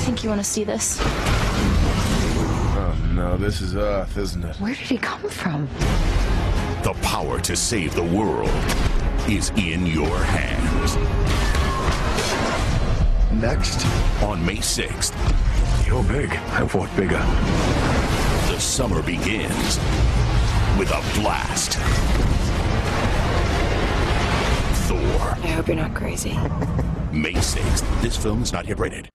think you want to see this. Oh, no, this is Earth, isn't it? Where did he come from? The power to save the world is in your hands. Next. On May 6th, You're big. I fought bigger. the summer begins with a blast. Thor. I hope you're not crazy. May 6th. This film is not yet rated.